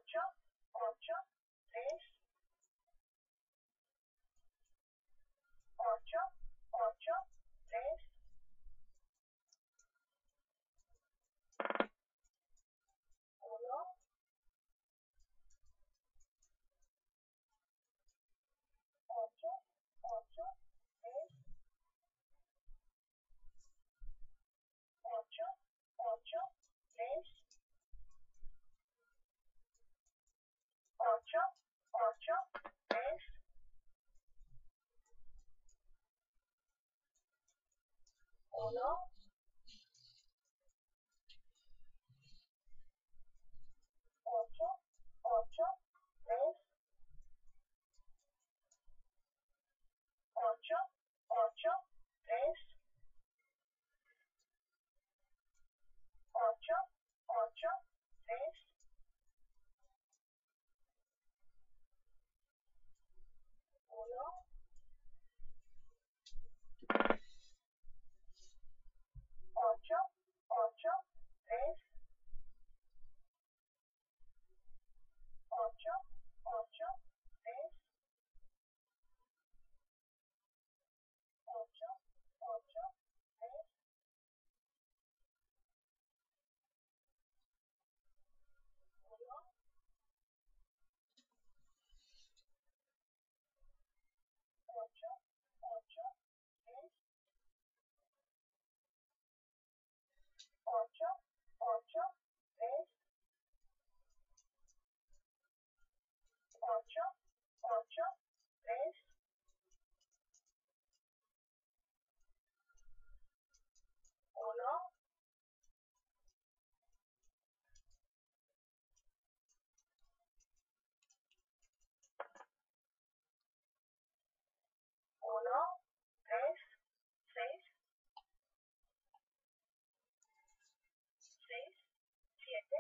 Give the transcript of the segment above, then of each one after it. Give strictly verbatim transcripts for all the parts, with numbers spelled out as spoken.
ocho, ocho, tres, ocho, ocho, tres, uno, ocho, ocho, tres, ocho, ocho, tres, ocho, ocho, tres, uno, ocho, ocho, tres, ocho, ocho, tres, ocho, ocho, tres, uno, ocho, ocho, tres, ocho, ocho, tres, ocho, ocho, tres, uno, ocho, ocho, tres, ocho, ocho, tres, ocho, ocho, tres, uno, uno, tres, seis, seis, siete,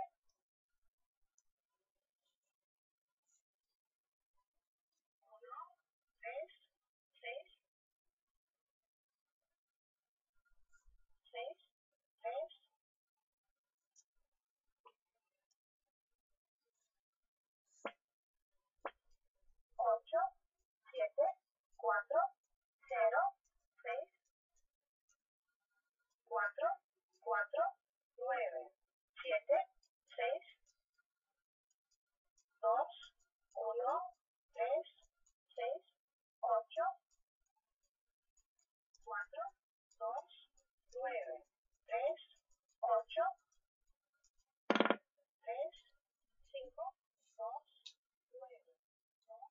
uno, tres, seis, seis, tres, ocho, siete, cuatro, cero, seis, cuatro, cuatro, nueve, siete, seis, dos, uno, tres, seis, ocho, cuatro, dos, nueve, tres, ocho, tres, cinco, dos, nueve, dos,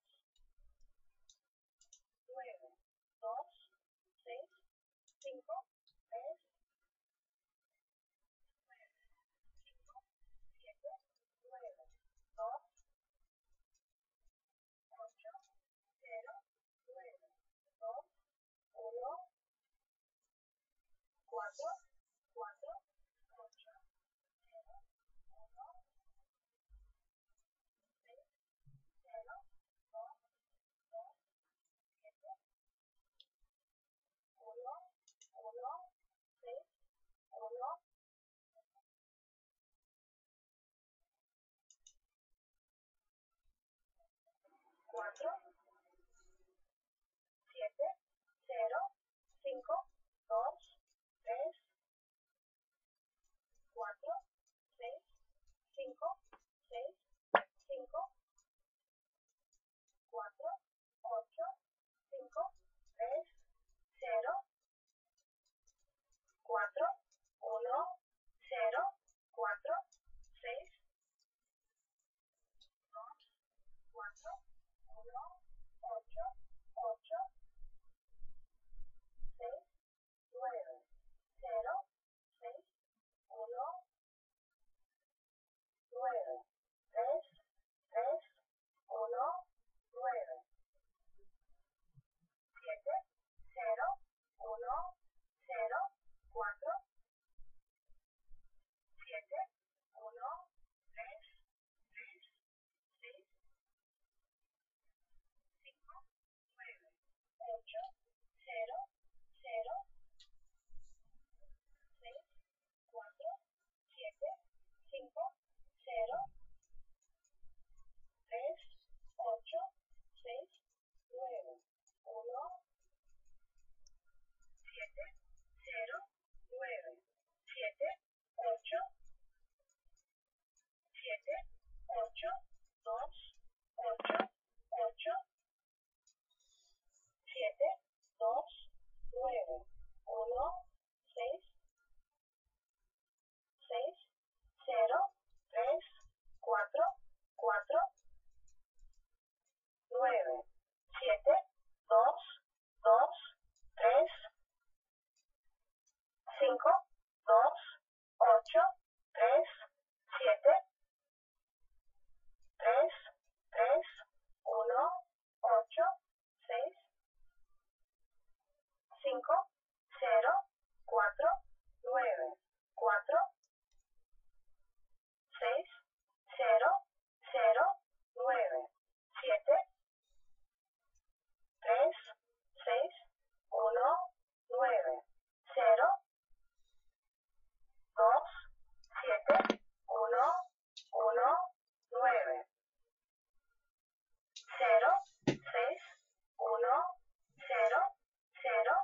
nueve, dos, seis, cinco, tres, cinco, siete, nueve, dos, ocho, cero, nueve, dos, uno, cuatro, cuatro, ocho, cero, uno, seis, cero, dos, dos, siete, uno, uno, seis, uno, cuatro, siete, cero, cinco, dos, tres, cuatro, seis, cinco, seis, cinco, cuatro, ocho, cinco, tres, cero, cuatro, uno, cero, cuatro, seis, dos, cuatro, uno, ocho, ocho, siete, ocho, dos, ocho, ocho, siete, dos, nueve, uno, seis, seis, cero, tres, cuatro, cuatro, nueve, siete, dos, dos, tres, cinco, dos, ocho, tres, siete, tres, tres, uno, ocho, seis, cinco, cero, cuatro, nueve, cuatro, seis, cero, cero, nueve, siete, tres, seis, uno, nueve, cero, dos, siete, uno, uno, nueve, cero, seis, uno, cero, cero,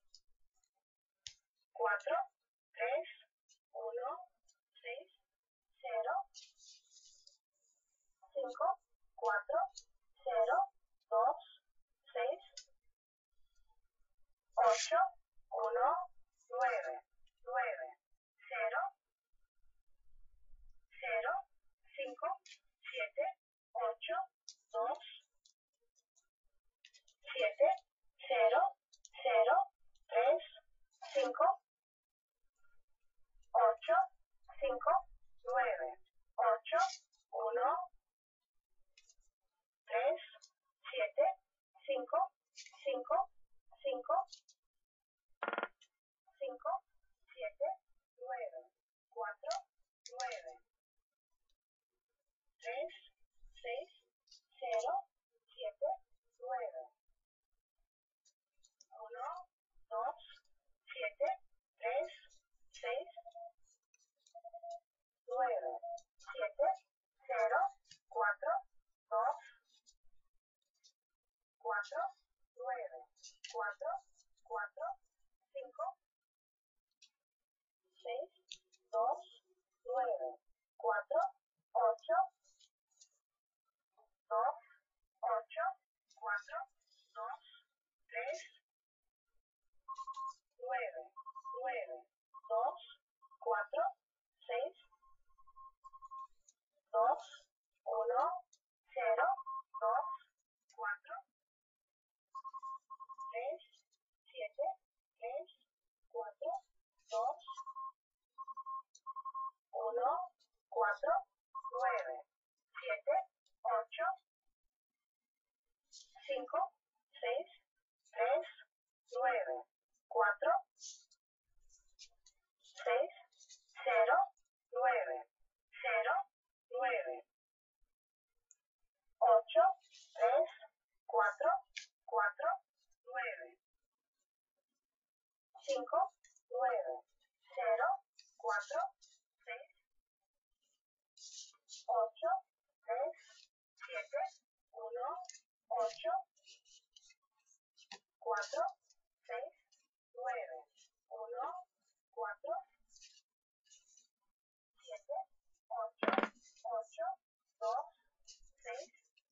cuatro, tres, uno, seis, cero, cinco, cuatro, cero, dos, seis, ocho, uno, nueve, nueve, cero, cero, cinco, siete, ocho, dos, siete, cero, cero, tres, cinco, ocho, cinco, nueve, ocho, uno, tres, siete, cinco, cinco, cinco, cinco, siete, nueve, cuatro, nueve, tres, seis, cero, siete, nueve, uno, dos, siete, tres, seis, nueve, siete, cero, cuatro, dos, cuatro, nueve, cuatro, cuatro, cinco, seis, dos, nueve, cuatro, ocho, dos, ocho, cuatro, dos, tres, nueve, nueve, dos, cuatro, seis, dos, uno, cero, dos, cuatro, tres, siete, tres, cuatro, dos, uno, cuatro, nueve, siete, ocho, cinco, seis, tres, nueve, cuatro, seis, cero, nueve, cero, nueve, ocho, tres, cuatro, cuatro, nueve, cinco, nueve, cero, cuatro, seis, ocho, tres, siete, uno, ocho, cuatro, seis, nueve, uno, cuatro, siete, ocho, ocho, dos, seis,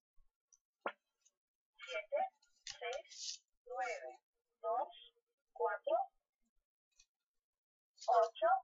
siete, seis, nueve, dos, cuatro, ocho,